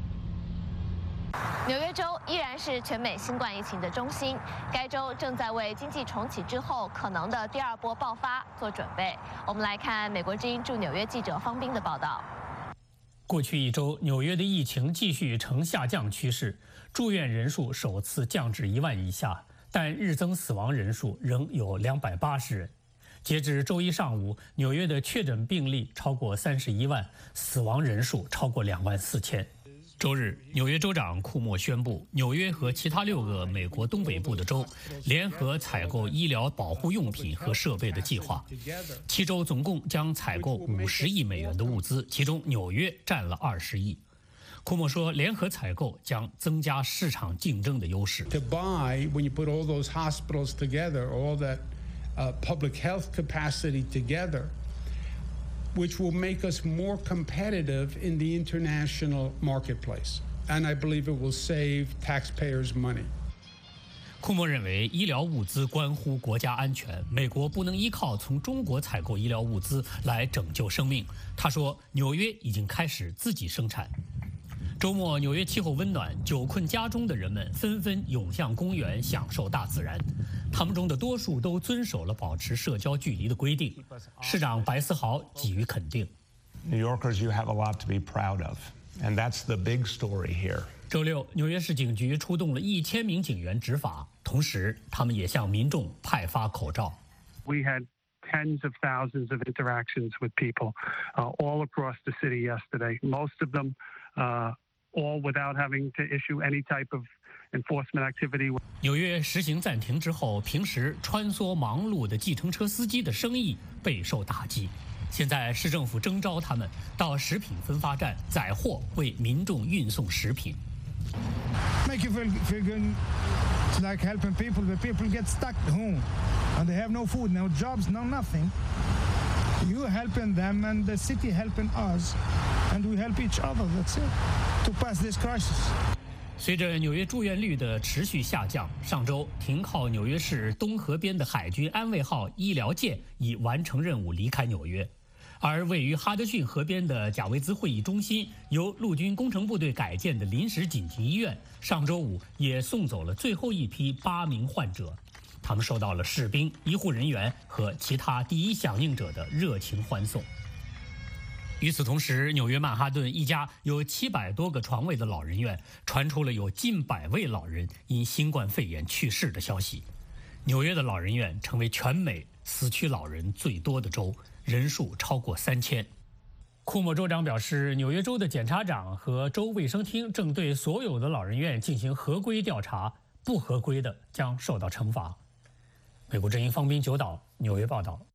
纽约州依然是全美新冠疫情的中心，该州正在为经济重启之后可能的第二波爆发做准备。我们来看美国之音驻纽约记者方斌的报道。 过去一周，纽约的疫情继续呈下降趋势，住院人数首次降至一万以下，但日增死亡人数仍有两百八十人。截至周一上午，纽约的确诊病例超过三十一万，死亡人数超过两万四千。周日，纽约州长库莫宣布，纽约和其他六个美国东北部的州联合采购医疗保护用品和设备的计划。七州总共将采购五十亿美元的物资，其中纽约占了二十亿。库莫说，联合采购将增加市场竞争的优势。 To buy, when you put all those hospitals together, all that uh, public health capacity together, which will make us more competitive in the international marketplace. and I believe it will save taxpayers money. 库莫认为，医疗物资关乎国家安全，美国不能依靠从中国采购医疗物资来拯救生命。他说，纽约已经开始自己生产。周末，纽约气候温暖，久困家中的人们纷纷涌向公园享受大自然。他们中的多数都遵守了保持社交距离的规定。市长白思豪给予肯定。 New Yorkers, you have a lot to be proud of, and that's the big story here. 周六，纽约市警局出动了一千名警员执法，同时他们也向民众派发口罩。 We had tens of thousands of interactions with people uh, all across the city yesterday. Most of them, uh, all without having to issue any type of enforcement activity. 纽约实行暂停之后，平时穿梭忙碌的计程车司机的生意备受打击。现在市政府征召他们到食品分发站载货，为民众运送食品。 Make you feel, feel good. It's like helping people, but people get stuck at home and they have no food, no jobs, no nothing. You helping them and the city helping us, and we help each other. That's it. To pass this crisis. 随着纽约住院率的持续下降，上周停靠纽约市东河边的海军安慰号医疗舰已完成任务离开纽约。而位于哈德逊河边的贾维兹会议中心，由陆军工程部队改建的临时紧急医院，上周五也送走了最后一批八名患者。他们受到了士兵、医护人员和其他第一响应者的热情欢送。与此同时，纽约曼哈顿一家有七百多个床位的老人院传出了有近百位老人因新冠肺炎去世的消息。纽约的老人院成为全美死去老人最多的州，人数超过三千。库莫州长表示，纽约州的检察长和州卫生厅正对所有的老人院进行合规调查，不合规的将受到惩罚。美国之音方斌九岛纽约报道。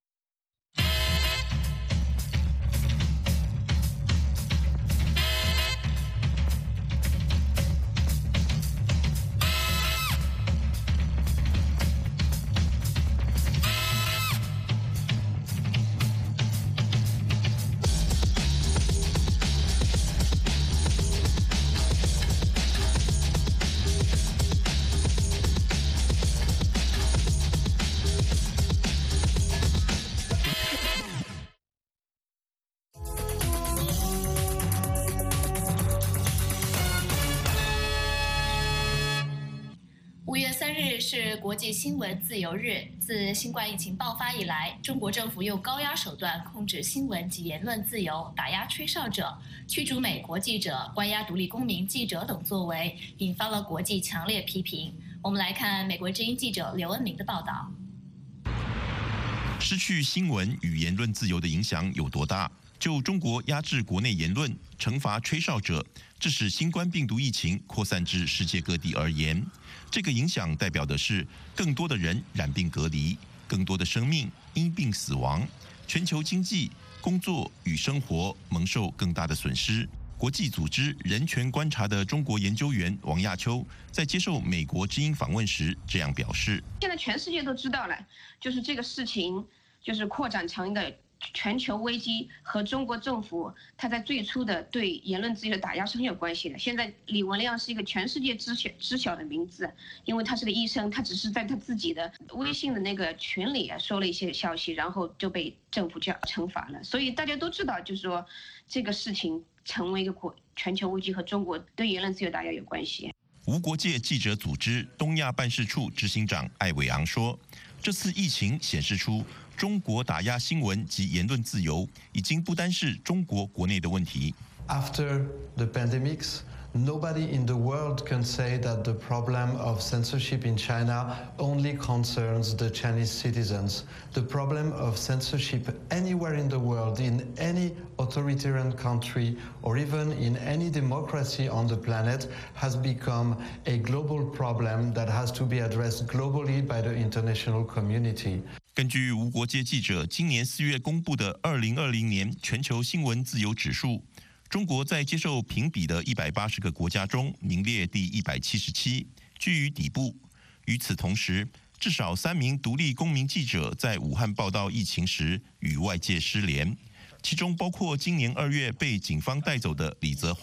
五月三日是国际新闻自由日。自新冠疫情爆发以来，中国政府用高压手段控制新闻及言论自由，打压吹哨者，驱逐美国记者，关押独立公民记者等作为，引发了国际强烈批评。我们来看美国之音记者刘恩明的报道。 失去新闻与言论自由的影响有多大？就中国压制国内言论、惩罚吹哨者，致使新冠病毒疫情扩散至世界各地而言，这个影响代表的是更多的人染病隔离，更多的生命因病死亡，全球经济、工作与生活蒙受更大的损失。国际组织人权观察的中国研究员王亚秋在接受美国之音访问时这样表示： 现在全世界都知道了，就是这个事情就是扩展成一个全球危机，和中国政府他在最初的对言论自由的打压是很有关系的。现在李文亮是一个全世界知晓知晓的名字，因为他是个医生，他只是在他自己的微信的那个群里说了一些消息，然后就被政府就要惩罚了。所以大家都知道，就是说这个事情成为一个国全球危机和中国对言论自由打压有关系。 无国界记者组织东亚办事处执行长艾伟昂说，这次疫情显示出中国打压新闻及言论自由已经不单是中国国内的问题。 After the pandemics, nobody in the world can say that the problem of censorship in China only concerns the Chinese citizens. The problem of censorship anywhere in the world, in any authoritarian country, or even in any democracy on the planet, has become a global problem that has to be addressed globally by the international community. 根据无国界记者今年四月公布的二零二零年全球新闻自由指数，中国在接受评比的一百八十个国家中名列第一百七十七，居于底部。与此同时，至少三名独立公民记者在武汉报道疫情时与外界失联，其中包括今年二月被警方带走的李泽华。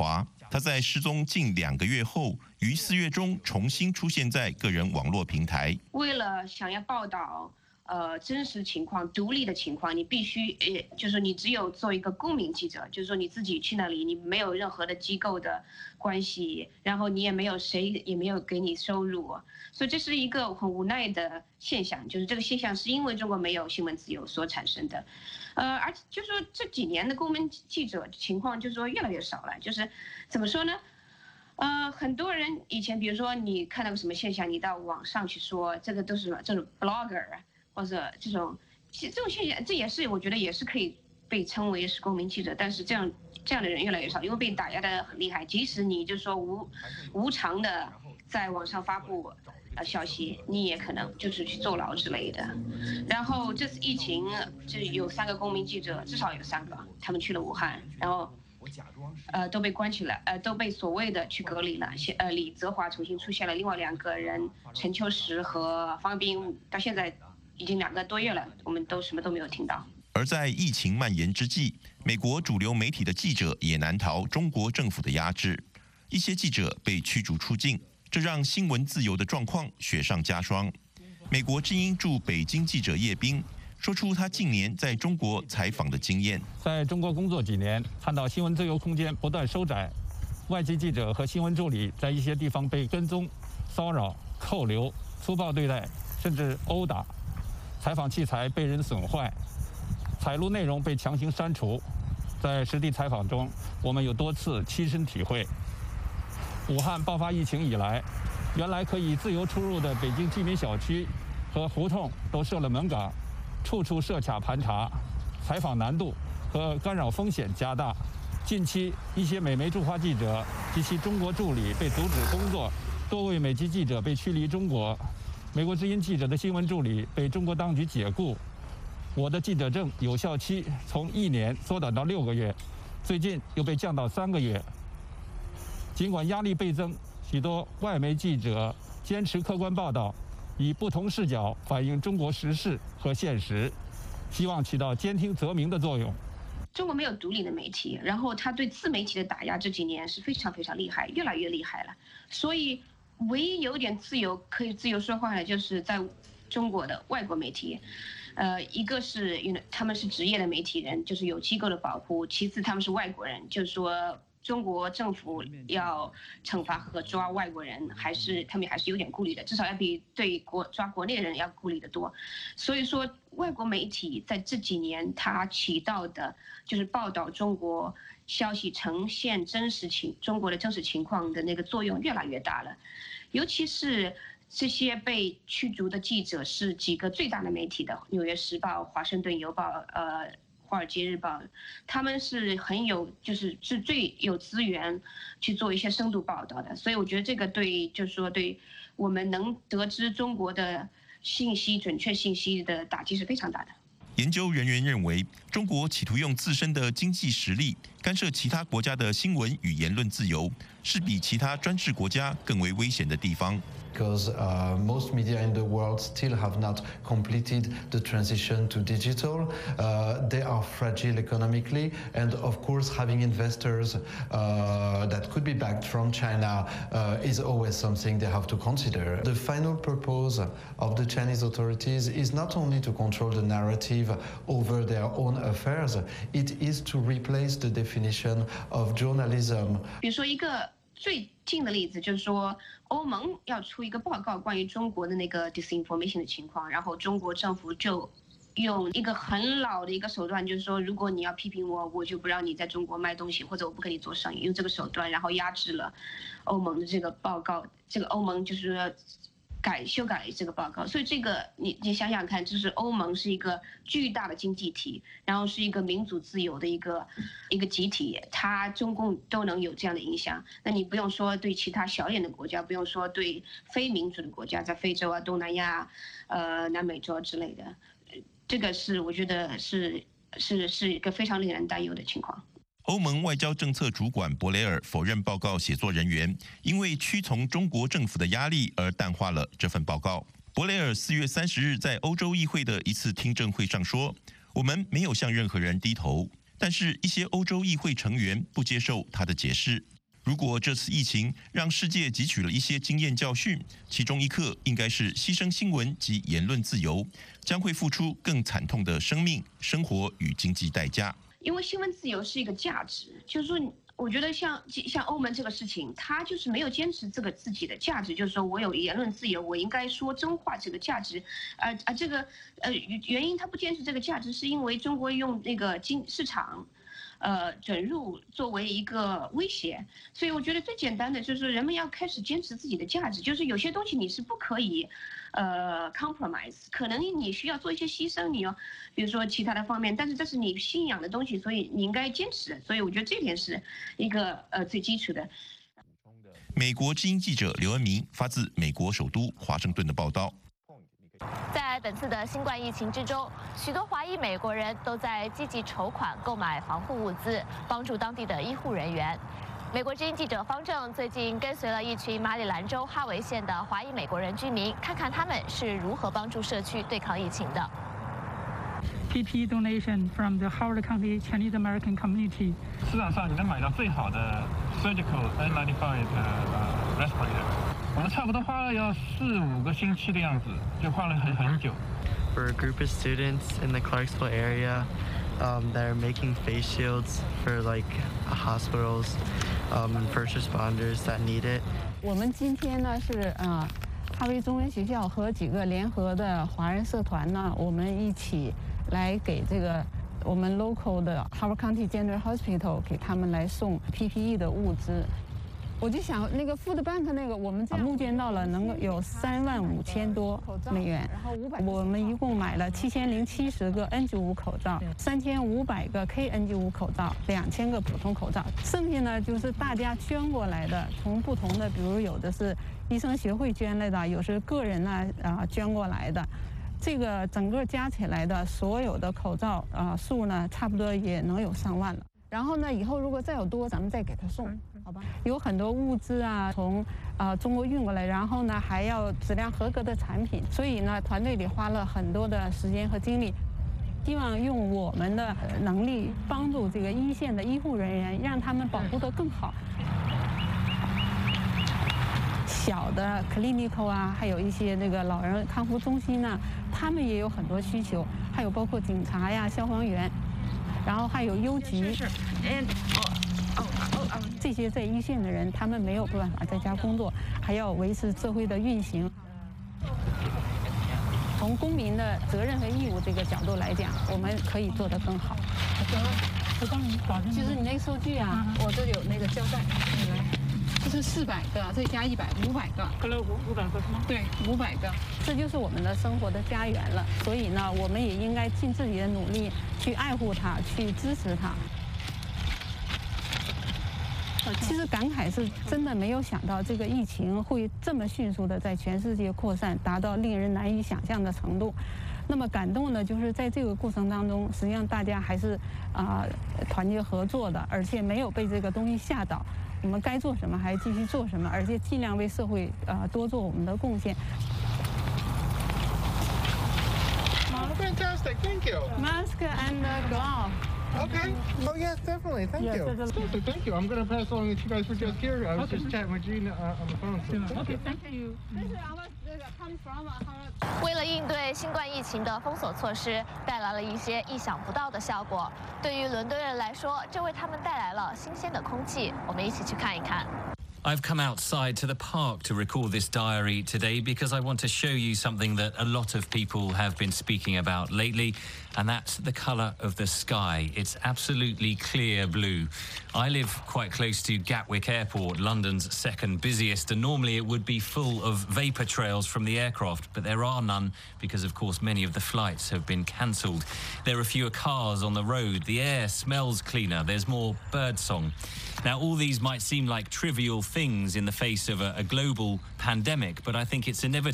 他在失踪近两个月后，于四月中重新出现在个人网络平台。 为了想要报道呃真实情况、独立的情况，你必须呃，就是你只有做一个公民记者，就是说你自己去那里，你没有任何的机构的关系，然后你也没有谁也没有给你收入，所以这是一个很无奈的现象。就是这个现象是因为中国没有新闻自由所产生的。呃，而且就是说这几年的公民记者情况，就是说越来越少了。就是怎么说呢？呃，很多人以前，比如说你看到个什么现象，你到网上去说，这个都是这种 blogger 或者这种，其实这种现象，这也是我觉得也是可以被称为是公民记者。但是这样这样的人越来越少，因为被打压的很厉害。即使你就说无无偿的在网上发布。呃，消息你也可能就是去坐牢之类的。然后这次疫情，就有三个公民记者，至少有三个，他们去了武汉，然后呃都被关起来，呃都被所谓的去隔离了。呃，李泽华重新出现了，另外两个人陈秋实和方斌，到现在已经两个多月了，我们都什么都没有听到。 而在疫情蔓延之际，美国主流媒体的记者也难逃中国政府的压制，一些记者被驱逐出境。这让新闻自由的状况雪上加霜。美国之音驻北京记者叶斌说出他近年在中国采访的经验。 在中国工作几年，看到新闻自由空间不断收窄，外籍记者和新闻助理在一些地方被跟踪、骚扰、扣留、粗暴对待，甚至殴打；采访器材被人损坏，采录内容被强行删除。在实地采访中，我们有多次亲身体会。武汉爆发疫情以来，原来可以自由出入的北京居民小区和胡同都设了门岗，处处设卡盘查，采访难度和干扰风险加大。近期，一些美媒驻华记者及其中国助理被阻止工作，多位美籍记者被驱离中国，美国之音记者的新闻助理被中国当局解雇。我的记者证有效期从一年缩短到六个月，最近又被降到三个月。尽管压力倍增，许多外媒记者坚持客观报道，以不同视角反映中国时事和现实，希望起到兼听则明的作用。 中国没有独立的媒体，然后他对自媒体的打压这几年是非常非常厉害，越来越厉害了。所以，唯一有点自由可以自由说话的，就是在中国的外国媒体。呃，一个是因为他们是职业的媒体人，就是有机构的保护；其次，他们是外国人，就是说。中国政府要惩罚和抓外国人，还是他们还是有点顾虑的，至少要比对国抓国内人要顾虑的多。所以说，外国媒体在这几年它起到的就是报道中国消息、呈现真实情中国的真实情况的那个作用越来越大了。尤其是这些被驱逐的记者是几个最大的媒体的，《纽约时报》、《华盛顿邮报》、呃。华尔街日报，他们是很有，就是是最有资源去做一些深度报道的，所以我觉得这个对，就是说对我们能得知中国的信息、准确信息的打击是非常大的。 研究人员认为，中国企图用自身的经济实力干涉其他国家的新闻与言论自由，是比其他专制国家更为危险的地方。 Because uh, most media in the world still have not completed the transition to digital. Uh, they are fragile economically, and of course having investors uh, that could be backed from China uh, is always something they have to consider. The final purpose of the Chinese authorities is not only to control the narrative over their own affairs, it is to replace the definition of journalism. 比如说一个最近的例子就是说，欧盟要出一个报告关于中国的那个 disinformation 的情况，然后中国政府就用一个很老的一个手段，就是说，如果你要批评我，我就不让你在中国卖东西，或者我不跟你做生意，用这个手段，然后压制了欧盟的这个报告。这个欧盟就是说改修改了这个报告，所以这个你你想想看，就是欧盟是一个巨大的经济体，然后是一个民主自由的一个一个集体，它中共都能有这样的影响，那你不用说对其他小一点的国家，不用说对非民主的国家，在非洲啊、东南亚、呃南美洲之类的，这个是我觉得是是是一个非常令人担忧的情况。 欧盟外交政策主管博雷尔否认报告写作人员因为屈从中国政府的压力而淡化了这份报告。博雷尔四月三十日在欧洲议会的一次听证会上说：“我们没有向任何人低头。”但是，一些欧洲议会成员不接受他的解释。 如果这次疫情让世界汲取了一些经验教训，其中一课应该是牺牲新闻及言论自由，将会付出更惨痛的生命、生活与经济代价。 因为新闻自由是一个价值，就是说，我觉得像像欧盟这个事情，他就是没有坚持这个自己的价值，就是说我有言论自由，我应该说真话这个价值，而而这个呃原因他不坚持这个价值，是因为中国用那个经市场。呃，准入作为一个威胁，所以我觉得最简单的就是人们要开始坚持自己的价值，就是有些东西你是不可以，呃 ，compromise， 可能你需要做一些牺牲，你要，比如说其他的方面，但是这是你信仰的东西，所以你应该坚持，所以我觉得这点是一个呃最基础的。 美国之音记者刘恩明发自美国首都华盛顿的报道。 在本次的新冠疫情之中，许多华裔美国人都在积极筹款购买防护物资，帮助当地的医护人员。美国之音记者方正最近跟随了一群马里兰州哈维县的华裔美国人居民，看看他们是如何帮助社区对抗疫情的。 P P E donation from the Howard County Chinese American community。 市场上你能买到最好的 surgical N 九十五 的呃 respirator。我们差不多花了要四五个星期的样子，就花了很很久。 For a group of students in the Clarksville area um, that are making face shields for like hospitals um, and first responders that need it. 我们今天呢是啊，哈维中文学校和几个联合的华人社团呢，我们一起来给这个我们 local 的 Howard County General Hospital 给他们来送 P P E 的物资。我就想那个 Food Bank 那个，我们募捐到了能够有三万五千多美元，我们一共买了七千零七十个 N 九十五 口罩，三千五百个 K N 九十五 口罩，两千个普通口罩，剩下呢就是大家捐过来的，从不同的，比如有的是医生协会捐来的，有是个人呢啊捐过来的。这个整个加起来的所有的口罩啊数呢，差不多也能有上万了。然后呢，以后如果再有多，咱们再给他送，好吧？有很多物资啊，从啊、呃、中国运过来，然后呢还要质量合格的产品，所以呢团队里花了很多的时间和精力，希望用我们的能力帮助这个一线的医护人员，让他们保护得更好。小的 clinical 啊，还有一些那个老人康复中心呢，他们也有很多需求，还有包括警察呀、消防员。然后还有邮局，这些在一线的人，他们没有办法在家工作，还要维持社会的运行。从公民的责任和义务这个角度来讲，我们可以做得更好。就是你那个收据啊，我这有那个胶带，你来。这是四百个，再加一百，五百个。 各了五五百个是吗？ 对，五百个，这就是我们的生活的家园了。所以呢，我们也应该尽自己的努力去爱护它，去支持它。其实感慨是真的没有想到这个疫情会这么迅速的在全世界扩散，达到令人难以想象的程度。那么感动的就是在这个过程当中，实际上大家还是啊、呃、团结合作的，而且没有被这个东西吓倒。我们该做什么还继续做什么，而且尽量为社会啊、呃、多做我们的贡献。 Oh, fantastic! Thank you. Mask and uh, glove. Okay. Oh yes, definitely. Thank yes, you. Perfect. Thank you. I'm going to pass along that you guys were just here. I was okay. just chatting with Gina uh, on the phone. So. Okay, thank you. 为了应对新冠疫情的封锁措施，带来了一些意想不到的效果。对于伦敦人来说，这为他们带来了新鲜的空气。我们一起去看一看。 I've come outside to the park to record this diary today because I want to show you something that a lot of people have been speaking about lately, and that's the colour of the sky. It's absolutely clear blue. I live quite close to Gatwick Airport, London's second busiest, and normally it would be full of vapour trails from the aircraft, but there are none because, of course, many of the flights have been cancelled. There are fewer cars on the road, the air smells cleaner, there's more birdsong. Now, all these might seem like trivial things in the face of a, a global pandemic, but I think it's inevitable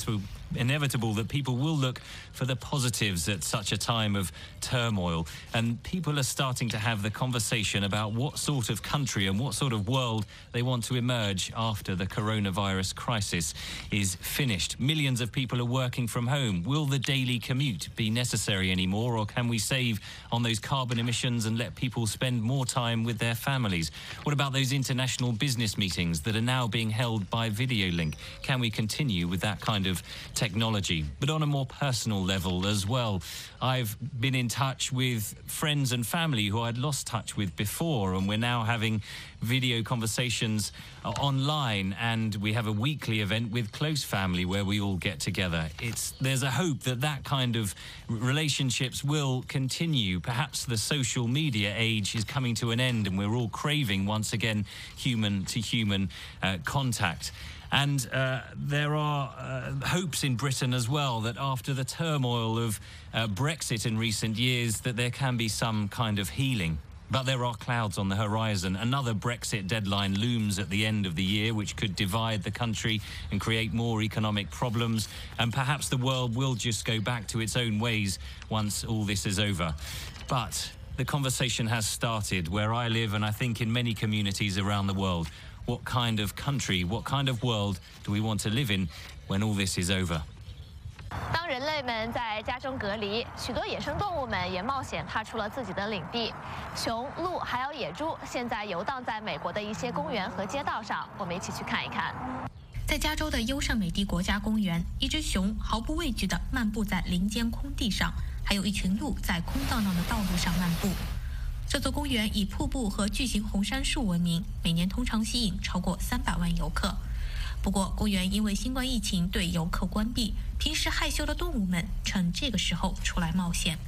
inevitable that people will look for the positives at such a time of turmoil. And people are starting to have the conversation about what sort of country and what sort of world they want to emerge after the coronavirus crisis is finished. Millions of people are working from home. Will the daily commute be necessary anymore, or can we save on those carbon emissions and let people spend more time with their families? What about those international business meetings that are now being held by video link? Can we continue with that kind of technology? But on a more personal level as well, I've been in touch with friends and family who I'd lost touch with before, and we're now having video conversations uh, online, and we have a weekly event with close family where we all get together. It's there's a hope that that kind of relationships will continue. Perhaps the social media age is coming to an end and we're all craving once again human to human uh, contact. And uh, there are uh, hopes in Britain as well that after the turmoil of uh, Brexit in recent years, that there can be some kind of healing. But there are clouds on the horizon. Another Brexit deadline looms at the end of the year, which could divide the country and create more economic problems. And perhaps the world will just go back to its own ways once all this is over. But the conversation has started where I live, and I think in many communities around the world. What kind of country, what kind of world do we want to live in when all this is over? 当人类们在家中隔离，许多野生动物们也冒险踏出了自己的领地。熊、鹿还有野猪现在游荡在美国的一些公园和街道上，我们一起去看一看。 在加州的优胜美地国家公园，一只熊毫不畏惧地漫步在林间空地上，还有一群鹿在空荡荡的道路上漫步。这座公园以瀑布和巨型红杉树闻名，每年通常吸引超过三百万游客。不过，公园因为新冠疫情对游客关闭，平时害羞的动物们趁这个时候出来冒险。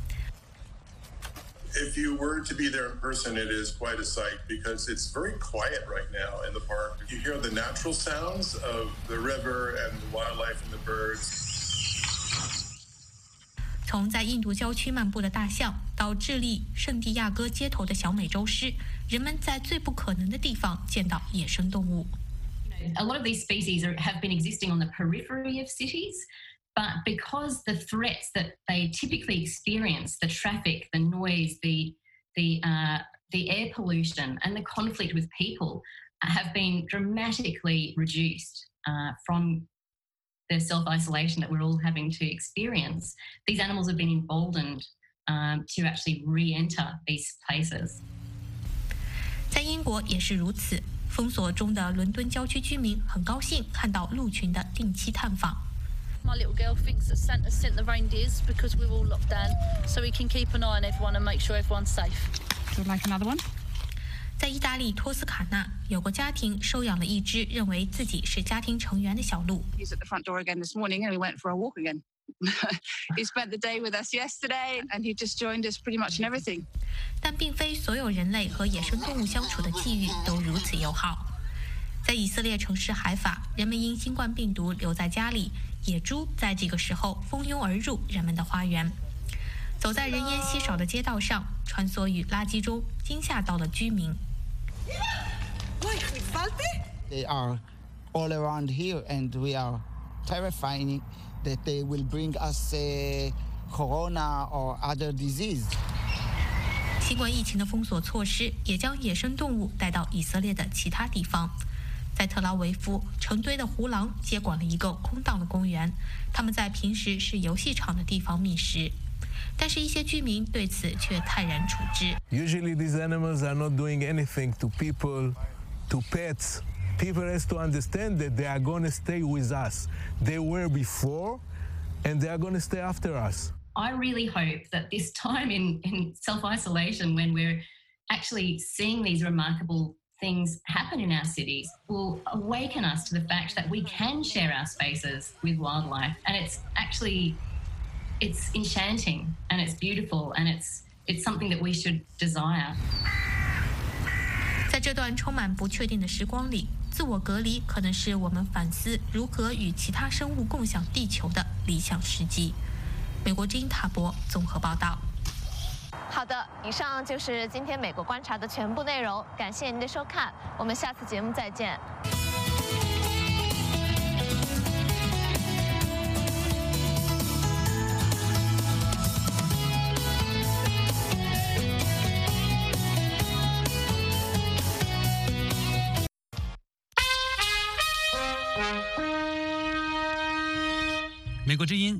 If you were to be there in person, it is quite a sight because it's very quiet right now in the park. You hear the natural sounds of the river and the wildlife and the birds. 从在印度郊区漫步的大象，到智利圣地亚哥街头的小美洲狮，人们在最不可能的地方见到野生动物。 A lot of these species are, have been existing on the periphery of cities, but because the threats that they typically experience, the traffic, the noise, the the uh, the air pollution, and the conflict with people, have been dramatically reduced uh, from the self-isolation that we're all having to experience. These animals have been emboldened um, to actually re-enter these places. 在英国也是如此，封锁中的伦敦郊区居民很高兴看到鹿群的定期探访。 My little girl thinks that Santa sent the reindeers because we're all locked down, so we can keep an eye on everyone and make sure everyone's safe. Would you like another one? 在意大利托斯卡纳，有个家庭收养了一只认为自己是家庭成员的小鹿。 He's at the front door again this morning, and we went for a walk again. He spent the day with us yesterday, and he just joined us pretty much in everything. 但并非所有人类和野生动物相处的际遇都如此友好。在以色列城市海法，人们因新冠病毒留在家里，野猪在这个时候蜂拥而入人们的花园。走在人烟稀少的街道上，穿梭于垃圾中，惊吓到了居民。 They are all around here, and we are terrifying that they will bring us uh, corona or other disease. 新冠疫情的封锁措施也将野生动物带到以色列的其他地方。在特拉维夫，成堆的胡狼接管了一个空荡的公园，它们在平时是游戏场的地方觅食。但是，一些居民对此却泰然处之。 Usually, these animals are not doing anything to people, to pets. People has to understand that they are going to stay with us. They were before, and they are going to stay after us. I really hope that this time in, in self-isolation, when we're actually seeing these remarkable things happen in our cities, will awaken us to the fact that we can share our spaces with wildlife. And it's actually, it's enchanting and it's beautiful and it's, it's something that we should desire. 在这段充满不确定的时光里，自我隔离可能是我们反思如何与其他生物共享地球的理想时机。美国之音塔博综合报道。 好的，以上就是今天美国观察的全部内容，感谢您的收看，我们下次节目再见。 国之音